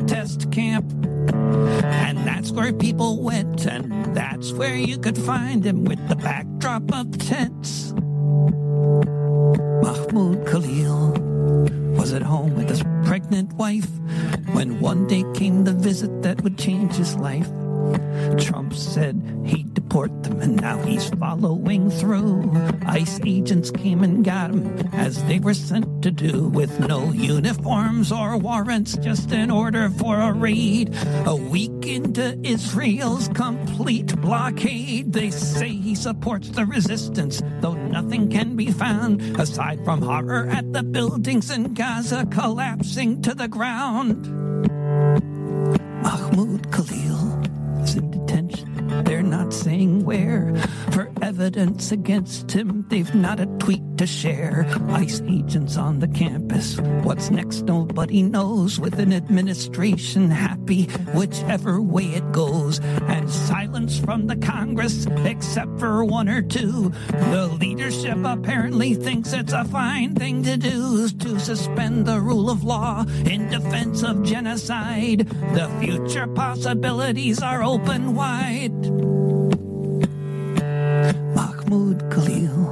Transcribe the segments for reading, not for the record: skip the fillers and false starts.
test camp. And that's where people went, and that's where you could find him with the backdrop of tents. Mahmoud Khalil was at home with his pregnant wife when one day came the visit that would change his life. Trump said he'd deport them, and now he's following through. ICE agents came and got him, as they were sent to do, with no uniforms or warrants, just an order for a raid. A week into Israel's complete blockade, they say he supports the resistance, though nothing can be found aside from horror at the buildings in Gaza collapsing to the ground. Mahmoud Khalil is in detention. They're not saying where. For evidence against him, they've not a tweet to share. ICE agents on the campus. What's next, nobody knows. With an administration happy whichever way it goes. And silence from the Congress, except for one or two. The leadership apparently thinks it's a fine thing to do, to suspend the rule of law in defense of genocide. The future possibilities are open wide. Mahmoud Khalil.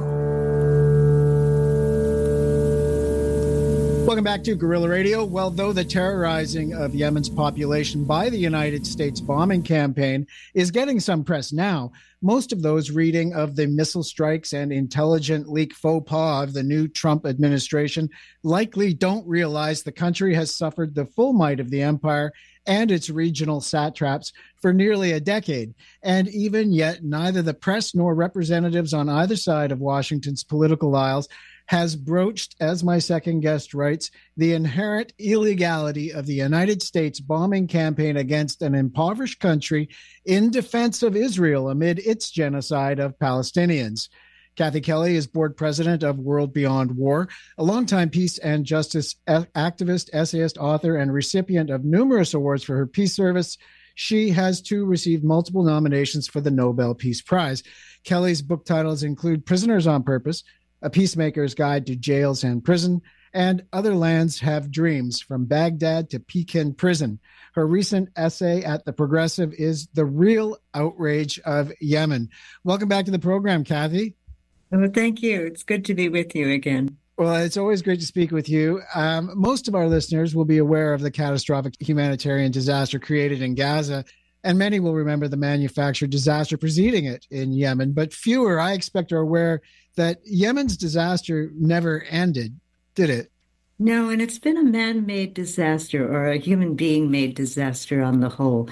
Welcome back to Guerrilla Radio. Well, though the terrorizing of Yemen's population by the United States bombing campaign is getting some press now, most of those reading of the missile strikes and intelligent leak faux pas of the new Trump administration likely don't realize the country has suffered the full might of the empire and its regional satraps for nearly a decade. And even yet, neither the press nor representatives on either side of Washington's political aisles has broached, as my second guest writes, the inherent illegality of the United States bombing campaign against an impoverished country in defense of Israel amid its genocide of Palestinians. Kathy Kelly is board president of World Beyond War, a longtime peace and justice activist, essayist, author, and recipient of numerous awards for her peace service. She has too received multiple nominations for the Nobel Peace Prize. Kelly's book titles include Prisoners on Purpose, A Peacemaker's Guide to Jails and Prison, and Other Lands Have Dreams, From Baghdad to Pekin Prison. Her recent essay at The Progressive is The Real Outrage of Yemen. Welcome back to the program, Kathy. Well, thank you. It's good to be with you again. Well, it's always great to speak with you. Most of our listeners will be aware of the catastrophic humanitarian disaster created in Gaza, and many will remember the manufactured disaster preceding it in Yemen. But fewer, I expect, are aware that Yemen's disaster never ended, did it? No, and it's been a man-made disaster or a human being-made disaster on the whole.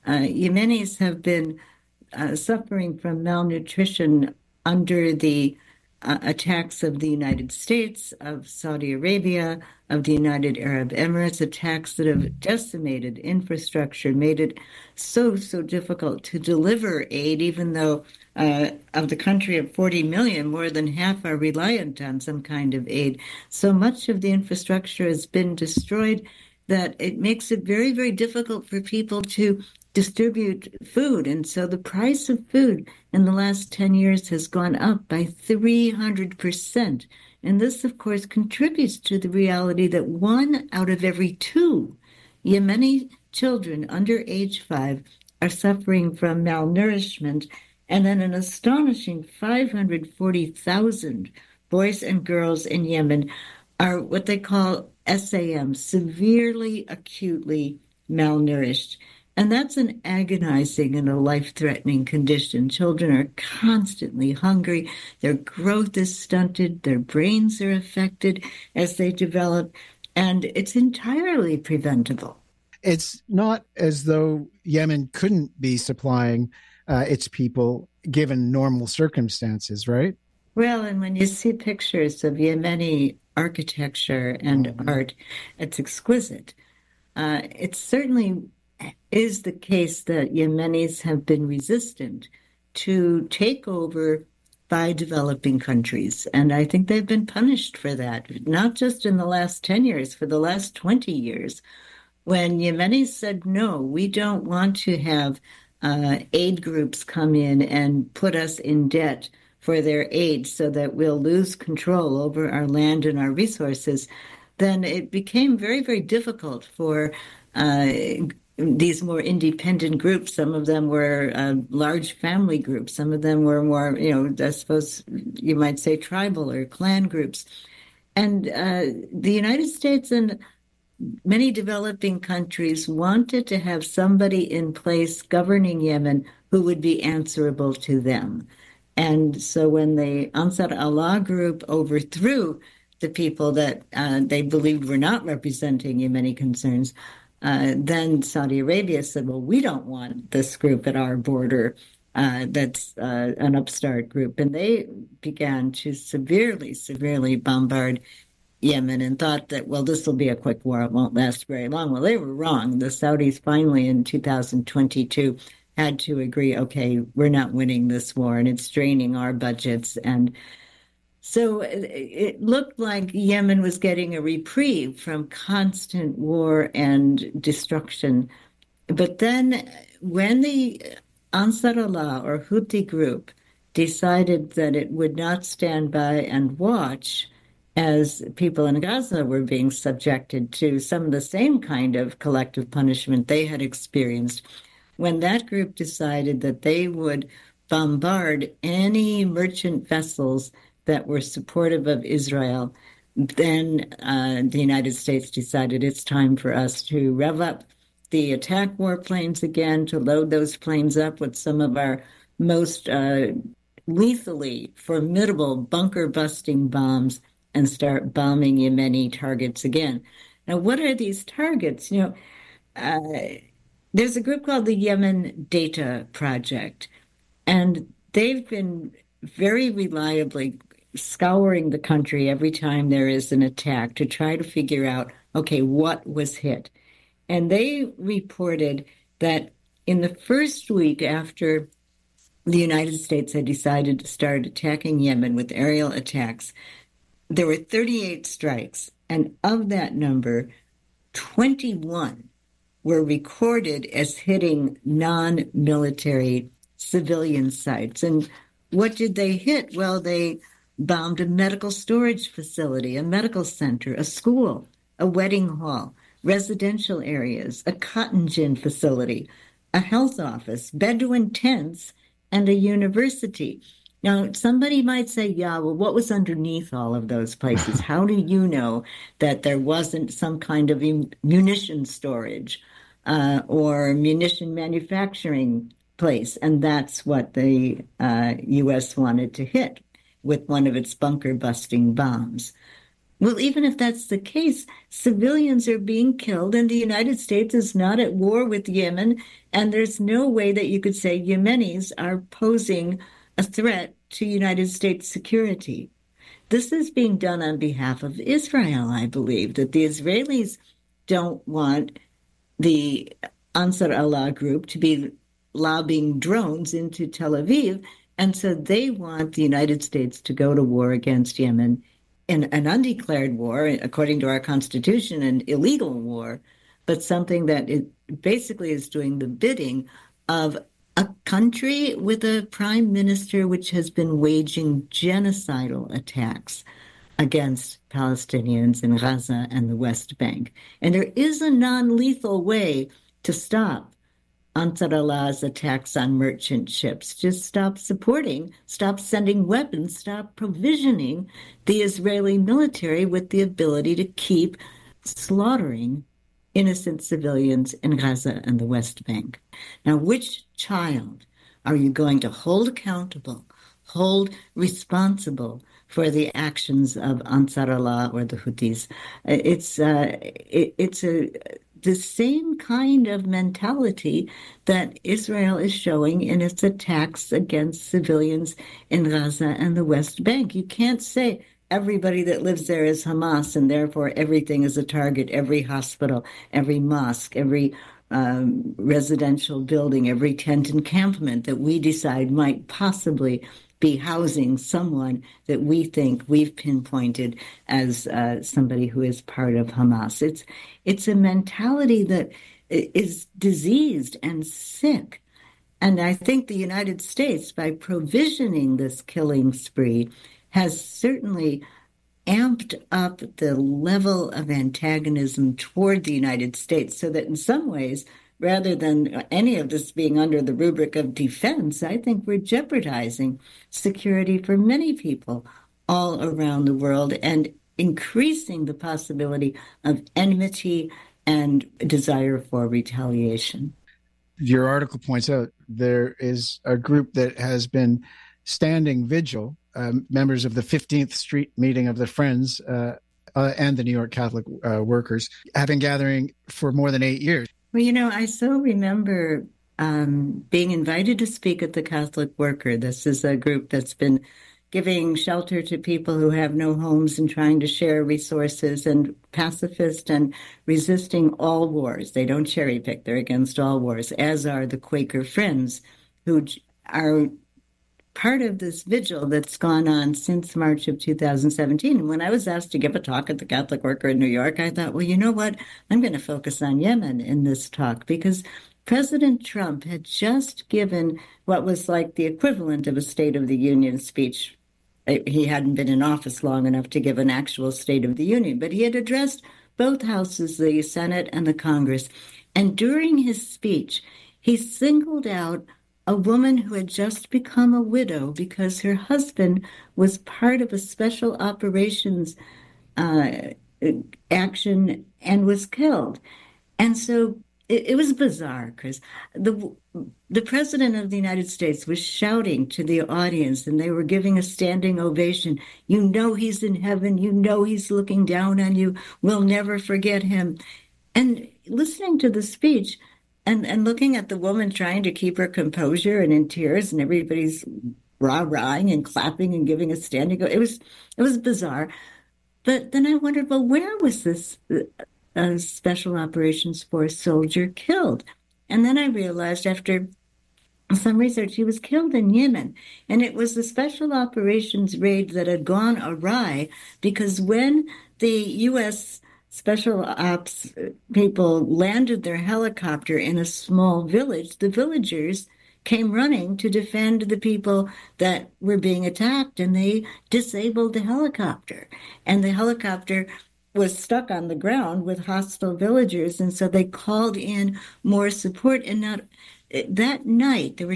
Yemenis have been suffering from malnutrition under the attacks of the United States, of Saudi Arabia, of the United Arab Emirates, attacks that have decimated infrastructure, made it so difficult to deliver aid, even though of the country of 40 million, more than half are reliant on some kind of aid. So much of the infrastructure has been destroyed that it makes it very, very difficult for people to distribute food. And so the price of food in the last 10 years has gone up by 300%. And this, of course, contributes to the reality that 1 out of every 2 Yemeni children under age 5 are suffering from malnourishment. And then an astonishing 540,000 boys and girls in Yemen are what they call SAM, severely, acutely malnourished. And that's an agonizing and a life-threatening condition. Children are constantly hungry. Their growth is stunted. Their brains are affected as they develop. And it's entirely preventable. It's not as though Yemen couldn't be supplying its people given normal circumstances, right? Well, and when you see pictures of Yemeni architecture and art, it's exquisite. It certainly is the case that Yemenis have been resistant to take over by developing countries. And I think they've been punished for that, not just in the last 10 years, for the last 20 years, when Yemenis said, no, we don't want to have aid groups come in and put us in debt for their aid so that we'll lose control over our land and our resources, then it became very, very difficult for these more independent groups. Some of them were large family groups. Some of them were more, I suppose you might say tribal or clan groups. And the United States and many developing countries wanted to have somebody in place governing Yemen who would be answerable to them. And so when the Ansar Allah group overthrew the people that they believed were not representing Yemeni concerns, then Saudi Arabia said, well, we don't want this group at our border that's an upstart group. And they began to severely bombard Yemen and thought that, well, this will be a quick war. It won't last very long. Well, they were wrong. The Saudis finally in 2022 had to agree, okay, we're not winning this war and it's draining our budgets. And so it looked like Yemen was getting a reprieve from constant war and destruction. But then when the Ansar Allah or Houthi group decided that it would not stand by and watch as people in Gaza were being subjected to some of the same kind of collective punishment they had experienced, when that group decided that they would bombard any merchant vessels that were supportive of Israel, then the United States decided it's time for us to rev up the attack warplanes again, to load those planes up with some of our most lethally formidable bunker-busting bombs and start bombing Yemeni targets again. Now, what are these targets? There's a group called the Yemen Data Project, and they've been very reliably scouring the country every time there is an attack to try to figure out, okay, what was hit. And they reported that in the first week after the United States had decided to start attacking Yemen with aerial attacks, there were 38 strikes, and of that number, 21 were recorded as hitting non-military civilian sites. And what did they hit? Well, they bombed a medical storage facility, a medical center, a school, a wedding hall, residential areas, a cotton gin facility, a health office, Bedouin tents, and a university. Now, somebody might say, yeah, well, what was underneath all of those places? How do you know that there wasn't some kind of munition storage or munition manufacturing place? And that's what the U.S. wanted to hit with one of its bunker-busting bombs. Well, even if that's the case, civilians are being killed, and the United States is not at war with Yemen, and there's no way that you could say Yemenis are posing a threat to United States security. This is being done on behalf of Israel, I believe, that the Israelis don't want the Ansar Allah group to be lobbing drones into Tel Aviv, and so they want the United States to go to war against Yemen in an undeclared war, according to our Constitution, an illegal war, but something that it basically is doing the bidding of a country with a prime minister which has been waging genocidal attacks against Palestinians in Gaza and the West Bank. And there is a non-lethal way to stop Ansar Allah's attacks on merchant ships. Just stop supporting, stop sending weapons, stop provisioning the Israeli military with the ability to keep slaughtering innocent civilians in Gaza and the West Bank. Now, which child are you going to hold accountable, hold responsible for the actions of Ansar Allah or the Houthis? It's the same kind of mentality that Israel is showing in its attacks against civilians in Gaza and the West Bank. You can't say everybody that lives there is Hamas, and therefore everything is a target, every hospital, every mosque, every residential building, every tent encampment that we decide might possibly be housing someone that we think we've pinpointed as somebody who is part of Hamas. It's a mentality that is diseased and sick. And I think the United States, by provisioning this killing spree, has certainly amped up the level of antagonism toward the United States so that in some ways, rather than any of this being under the rubric of defense, I think we're jeopardizing security for many people all around the world and increasing the possibility of enmity and desire for retaliation. Your article points out there is a group that has been standing vigil, members of the 15th Street meeting of the Friends and the New York Catholic workers, have been gathering for more than 8 years. Well, I so remember being invited to speak at the Catholic Worker. This is a group that's been giving shelter to people who have no homes and trying to share resources, and pacifist and resisting all wars. They don't cherry pick. They're against all wars, as are the Quaker Friends, who are part of this vigil that's gone on since March of 2017. And when I was asked to give a talk at the Catholic Worker in New York, I thought, well, you know what? I'm going to focus on Yemen in this talk, because President Trump had just given what was like the equivalent of a State of the Union speech. He hadn't been in office long enough to give an actual State of the Union, but he had addressed both houses, the Senate and the Congress. And during his speech, he singled out a woman who had just become a widow because her husband was part of a special operations action and was killed. And so it was bizarre, Chris. The president of the United States was shouting to the audience, and they were giving a standing ovation. You know he's in heaven. You know he's looking down on you. We'll never forget him. And listening to the speech and looking at the woman trying to keep her composure and in tears, and everybody's rah-rahing and clapping and giving a standing ovation. It was bizarre. But then I wondered, well, where was this Special Operations Force soldier killed? And then I realized after some research, he was killed in Yemen. And it was the Special Operations raid that had gone awry, because when the U.S. Special Ops people landed their helicopter in a small village, the villagers came running to defend the people that were being attacked, and they disabled the helicopter. And the helicopter was stuck on the ground with hostile villagers, and so they called in more support. And that night, there were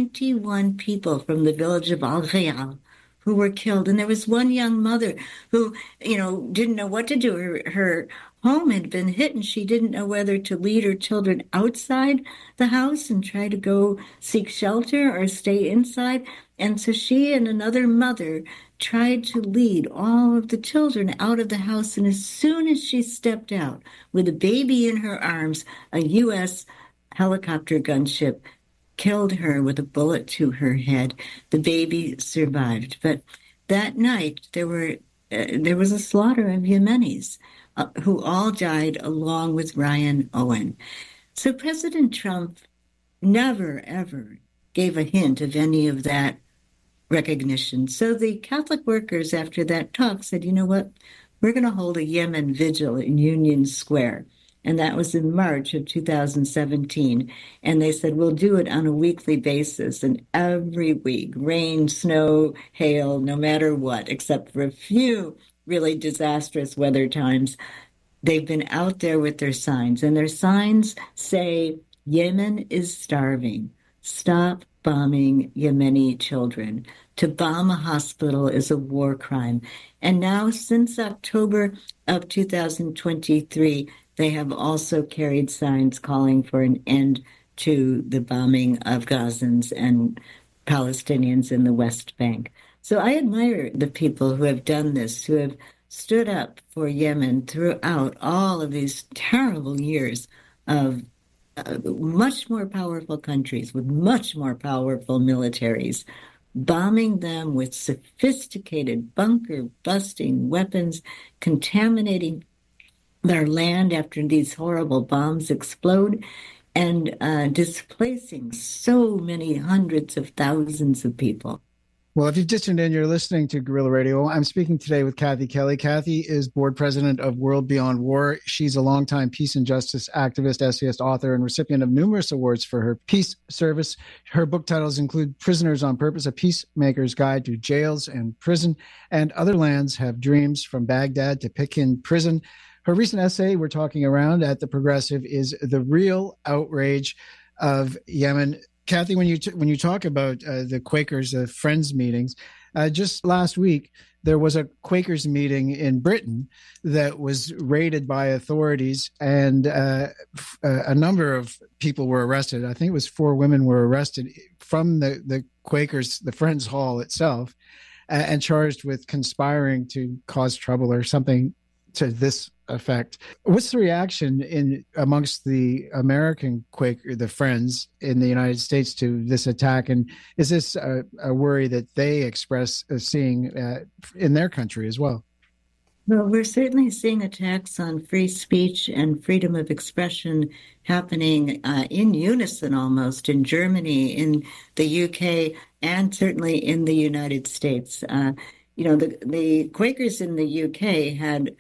21 people from the village of Al-Ghayal who were killed. And there was one young mother who, didn't know what to do. Her home had been hit, and she didn't know whether to lead her children outside the house and try to go seek shelter or stay inside. And so she and another mother tried to lead all of the children out of the house. And as soon as she stepped out with a baby in her arms, a U.S. helicopter gunship killed her with a bullet to her head. The baby survived. But that night, there was a slaughter of Yemenis who all died along with Ryan Owen. So President Trump never, ever gave a hint of any of that recognition. So the Catholic workers, after that talk, said, you know what, we're going to hold a Yemen vigil in Union Square. And that was in March of 2017. And they said, we'll do it on a weekly basis. And every week, rain, snow, hail, no matter what, except for a few really disastrous weather times, they've been out there with their signs. And their signs say, Yemen is starving. Stop bombing Yemeni children. To bomb a hospital is a war crime. And now, since October of 2023, they have also carried signs calling for an end to the bombing of Gazans and Palestinians in the West Bank. So I admire the people who have done this, who have stood up for Yemen throughout all of these terrible years of much more powerful countries with much more powerful militaries, bombing them with sophisticated bunker-busting weapons, contaminating their land after these horrible bombs explode, and displacing so many hundreds of thousands of people. Well, if you've just tuned in, you're listening to Guerrilla Radio. I'm speaking today with Kathy Kelly. Kathy is board president of World Beyond War. She's a longtime peace and justice activist, essayist, author, and recipient of numerous awards for her peace service. Her book titles include Prisoners on Purpose, A Peacemaker's Guide to Jails and Prison, and Other Lands Have Dreams, From Baghdad to Pekin Prison. Her recent essay we're talking around at The Progressive is The Real Outrage of Yemen. Kathy, when you talk about the Quakers, the Friends meetings, just last week there was a Quakers meeting in Britain that was raided by authorities, and a number of people were arrested. I think it was 4 women were arrested from the Quakers, the Friends Hall itself, and charged with conspiring to cause trouble or something to this effect. What's the reaction amongst the American Quaker, the Friends in the United States, to this attack? And is this a worry that they express seeing in their country as well? Well, we're certainly seeing attacks on free speech and freedom of expression happening in unison almost in Germany, in the UK, and certainly in the United States. The Quakers in the UK had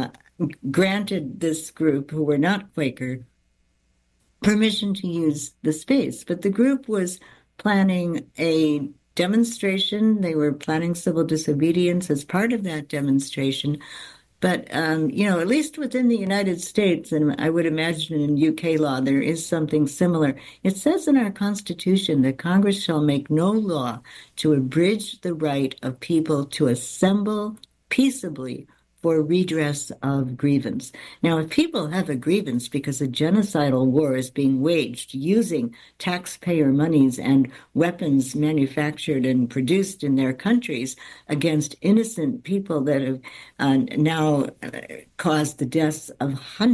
granted this group, who were not Quaker, permission to use the space. But the group was planning a demonstration. They were planning civil disobedience as part of that demonstration. But, at least within the United States, and I would imagine in UK law, there is something similar. It says in our Constitution that Congress shall make no law to abridge the right of people to assemble peaceably for redress of grievance. Now, if people have a grievance because a genocidal war is being waged using taxpayer monies and weapons manufactured and produced in their countries against innocent people that have now caused the deaths of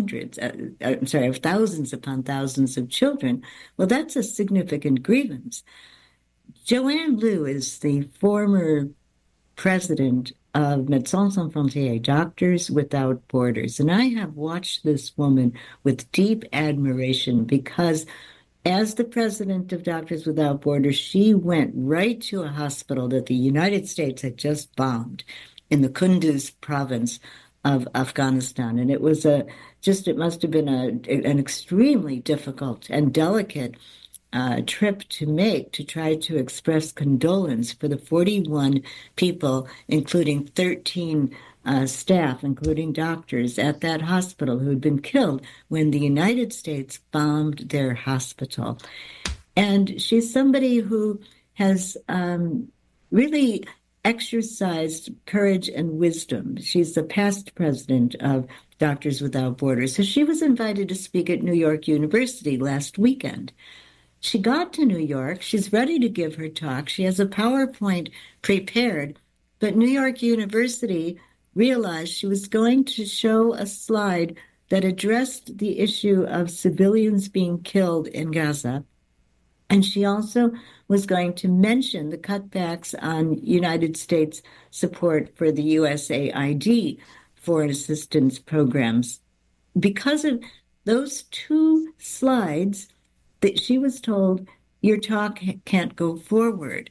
of thousands upon thousands of children, well, that's a significant grievance. Joanne Liu is the former president of Médecins Sans Frontières, Doctors Without Borders. And I have watched this woman with deep admiration because as the president of Doctors Without Borders, she went right to a hospital that the United States had just bombed in the Kunduz province of Afghanistan. And it was it must have been an extremely difficult and delicate trip to make to try to express condolence for the 41 people, including 13 staff, including doctors, at that hospital who had been killed when the United States bombed their hospital. And she's somebody who has really exercised courage and wisdom. She's the past president of Doctors Without Borders. So she was invited to speak at New York University last weekend. She got to New York. She's ready to give her talk. She has a PowerPoint prepared, but New York University realized she was going to show a slide that addressed the issue of civilians being killed in Gaza. And she also was going to mention the cutbacks on United States support for the USAID foreign assistance programs. Because of those 2 slides, that she was told, your talk can't go forward.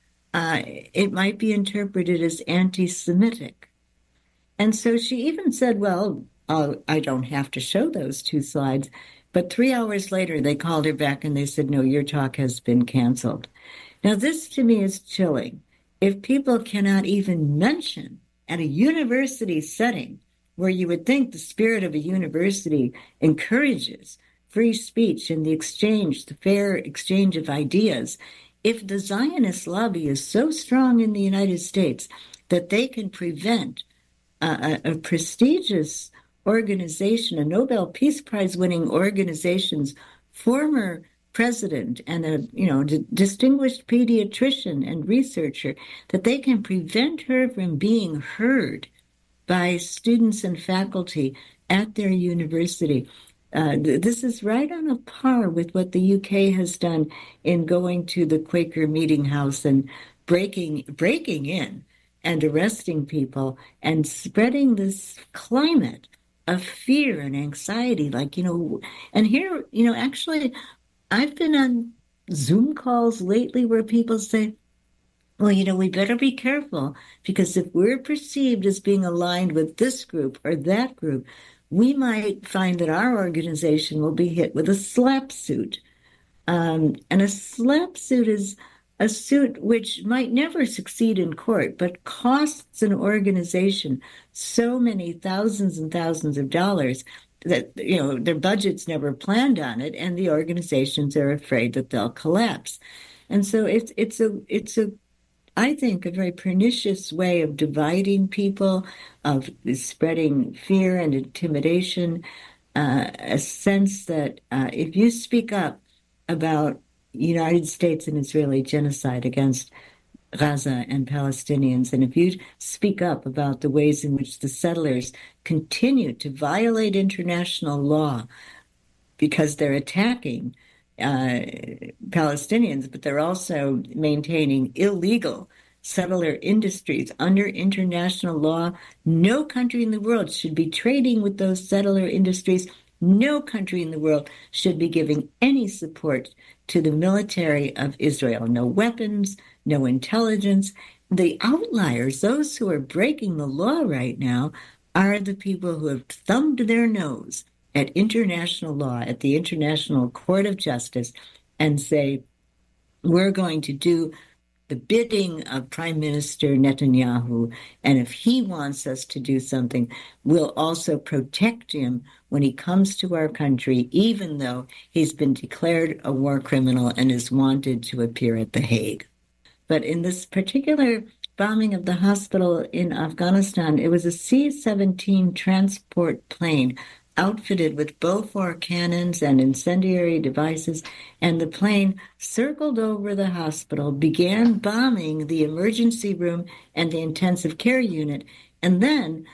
It might be interpreted as anti-Semitic. And so she even said, well, I don't have to show those 2 slides. But 3 hours later, they called her back and they said, no, your talk has been canceled. Now, this to me is chilling. If people cannot even mention at a university setting where you would think the spirit of a university encourages free speech and the fair exchange of ideas, if the Zionist lobby is so strong in the United States that they can prevent a prestigious organization, a Nobel Peace Prize winning organization's former president and a distinguished pediatrician and researcher, that they can prevent her from being heard by students and faculty at their university. This is right on a par with what the UK has done in going to the Quaker Meeting House and breaking in and arresting people and spreading this climate of fear and anxiety. And here, actually, I've been on Zoom calls lately where people say, Well, we better be careful because if we're perceived as being aligned with this group or that group, we might find that our organization will be hit with a slap suit. And a slap suit is a suit which might never succeed in court, but costs an organization so many thousands and thousands of dollars that their budgets never planned on it, and the organizations are afraid that they'll collapse. And so it's a I think a very pernicious way of dividing people, of spreading fear and intimidation, a sense that if you speak up about United States and Israeli genocide against Gaza and Palestinians, and if you speak up about the ways in which the settlers continue to violate international law because they're attacking Palestinians, but they're also maintaining illegal settler industries under international law. No country in the world should be trading with those settler industries. No country in the world should be giving any support to the military of Israel. No weapons, no intelligence. The outliers, those who are breaking the law right now, are the people who have thumbed their nose at international law, at the International Court of Justice, and say, we're going to do the bidding of Prime Minister Netanyahu, and if he wants us to do something, we'll also protect him when he comes to our country, even though he's been declared a war criminal and is wanted to appear at The Hague. But in this particular bombing of the hospital in Afghanistan, it was a C-17 transport plane outfitted with Bofors cannons and incendiary devices, and the plane circled over the hospital, began bombing the emergency room and the intensive care unit, and then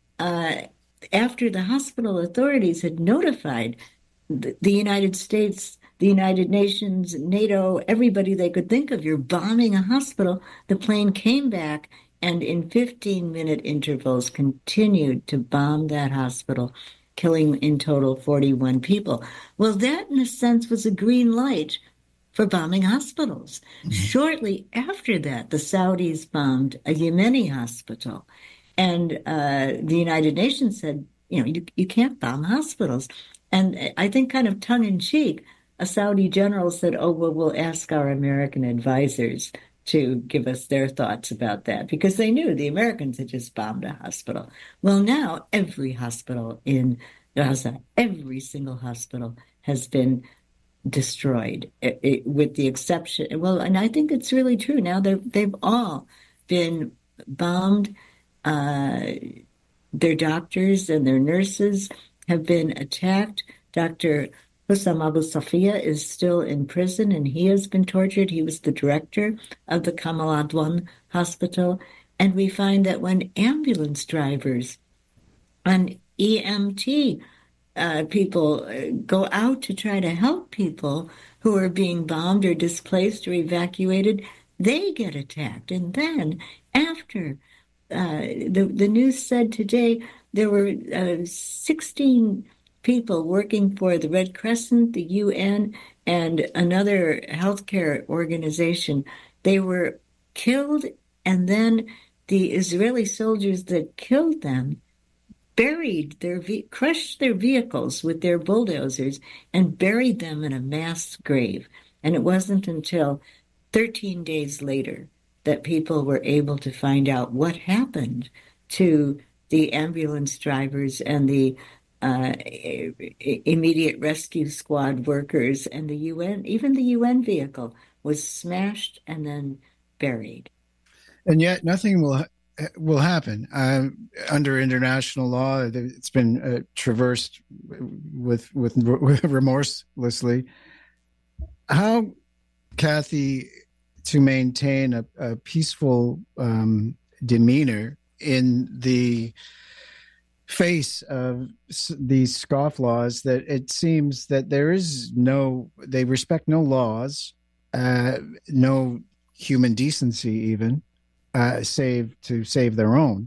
after the hospital authorities had notified the United States, the United Nations, NATO, everybody they could think of, you're bombing a hospital, the plane came back and in 15-minute intervals continued to bomb that hospital, killing in total 41 people. Well, that, in a sense, was a green light for bombing hospitals. Mm-hmm. Shortly after that, the Saudis bombed a Yemeni hospital. And the United Nations said, you can't bomb hospitals. And I think kind of tongue-in-cheek, a Saudi general said, oh, well, we'll ask our American advisors to give us their thoughts about that, because they knew the Americans had just bombed a hospital. Well, now every hospital in Gaza, every single hospital has been destroyed, with the exception, well, and I think it's really true now, they've all been bombed. Their doctors and their nurses have been attacked. Dr. Hussam Abu Safia is still in prison, and he has been tortured. He was the director of the Kamal Adwan Hospital. And we find that when ambulance drivers and EMT people go out to try to help people who are being bombed or displaced or evacuated, they get attacked. And then after the news said today there were 16 people working for the Red Crescent, the UN, and another healthcare organization. They were killed, and then the Israeli soldiers that killed them crushed their vehicles with their bulldozers and buried them in a mass grave. And it wasn't until 13 days later that people were able to find out what happened to the ambulance drivers and the immediate rescue squad workers, and the UN, even the UN vehicle was smashed and then buried. And yet nothing will happen under international law. It's been traversed with remorselessly. How, Kathy, to maintain a peaceful demeanor in the face of these scofflaws that it seems that they respect no laws, no human decency even, save to save their own.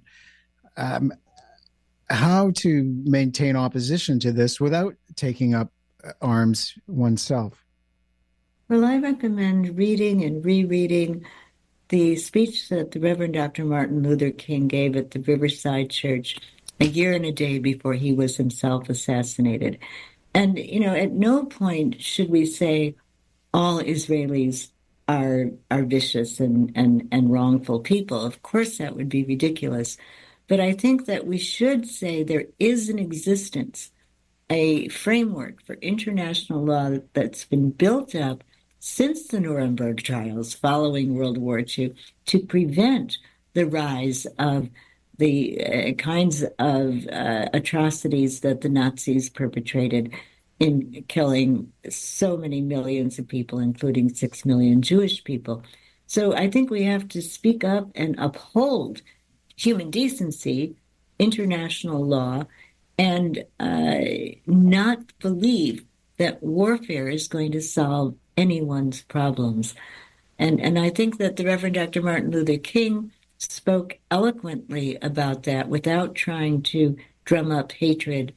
How to maintain opposition to this without taking up arms oneself? Well, I recommend reading and rereading the speech that the Reverend Dr. Martin Luther King gave at the Riverside Church a year and a day before he was himself assassinated. And, at no point should we say all Israelis are vicious and wrongful people. Of course, that would be ridiculous. But I think that we should say there is in existence a framework for international law that's been built up since the Nuremberg trials following World War II to prevent the rise of the kinds of atrocities that the Nazis perpetrated in killing so many millions of people, including 6 million Jewish people. So I think we have to speak up and uphold human decency, international law, and not believe that warfare is going to solve anyone's problems. And I think that the Reverend Dr. Martin Luther King spoke eloquently about that without trying to drum up hatred.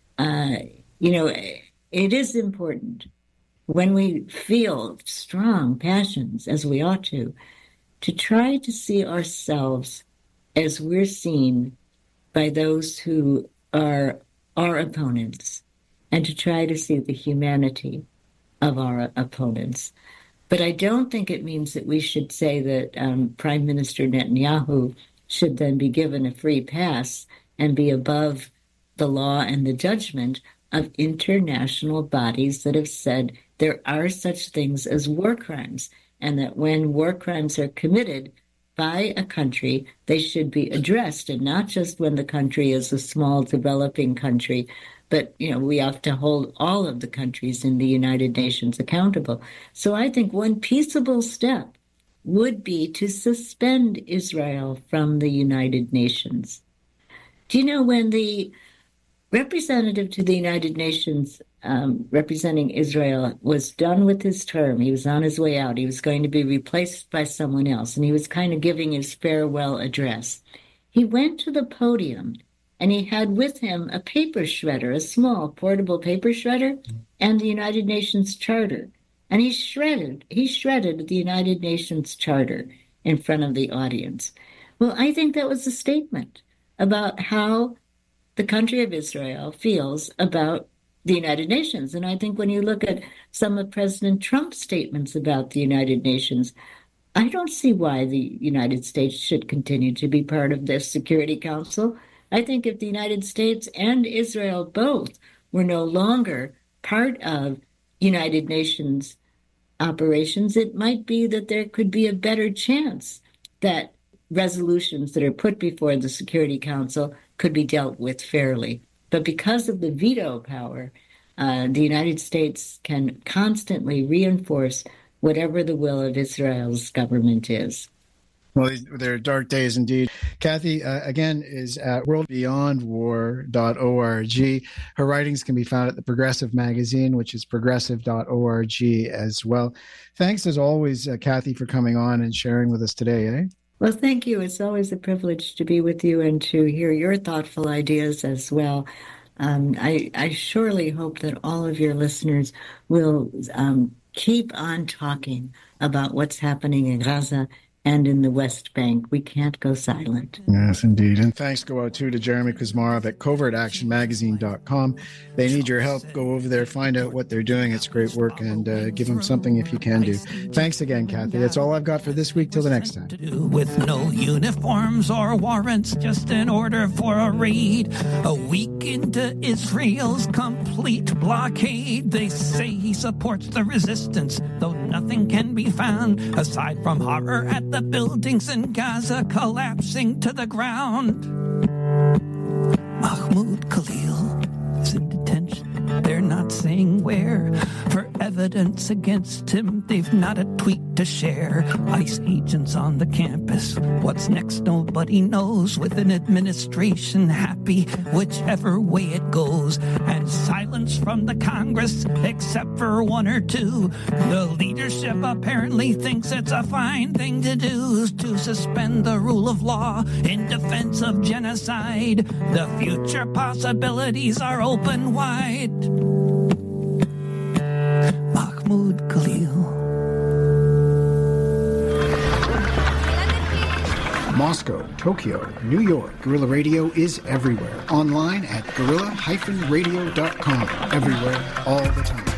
It is important when we feel strong passions, as we ought to try to see ourselves as we're seen by those who are our opponents, and to try to see the humanity of our opponents. But I don't think it means that we should say that Prime Minister Netanyahu should then be given a free pass and be above the law and the judgment of international bodies that have said there are such things as war crimes, and that when war crimes are committed by a country, they should be addressed, and not just when the country is a small developing country, but we have to hold all of the countries in the United Nations accountable. So I think one peaceable step would be to suspend Israel from the United Nations. Do you know when the representative to the United Nations representing Israel was done with his term, he was on his way out, he was going to be replaced by someone else, and he was kind of giving his farewell address. He went to the podium, and he had with him a paper shredder, a small portable paper shredder, and the United Nations Charter. And he shredded the United Nations Charter in front of the audience. Well, I think that was a statement about how the country of Israel feels about the United Nations. And I think when you look at some of President Trump's statements about the United Nations, I don't see why the United States should continue to be part of this Security Council. I think if the United States and Israel both were no longer part of United Nations operations, it might be that there could be a better chance that resolutions that are put before the Security Council could be dealt with fairly. But because of the veto power, the United States can constantly reinforce whatever the will of Israel's government is. Well, they're dark days indeed. Kathy, again, is at worldbeyondwar.org. Her writings can be found at the Progressive magazine, which is progressive.org as well. Thanks, as always, Kathy, for coming on and sharing with us today. Well, thank you. It's always a privilege to be with you and to hear your thoughtful ideas as well. I surely hope that all of your listeners will keep on talking about what's happening in Gaza and in the West Bank. We can't go silent. Yes, indeed. And thanks go out, too, to Jeremy Kuzmarov at covertactionmagazine.com. They need your help. Go over there, find out what they're doing. It's great work, and give them something if you can do. Thanks again, Kathy. That's all I've got for this week. Till the next time. With no uniforms or warrants, just an order for a raid. A week into Israel's complete blockade, they say he supports the resistance, though nothing can be found aside from horror at the buildings in Gaza collapsing to the ground. Mahmoud Khalil is in detention. They're not saying where. For evidence against him, they've not a tweet to share. ICE agents on the campus. What's next, nobody knows. With an administration happy whichever way it goes. And silence from the Congress, except for one or two. The leadership apparently thinks it's a fine thing to do, to suspend the rule of law in defense of genocide. The future possibilities are open wide. Mahmoud Khalil. Moscow, Tokyo, New York. Guerrilla Radio is everywhere. Online at guerrilla-radio.com. Everywhere, all the time.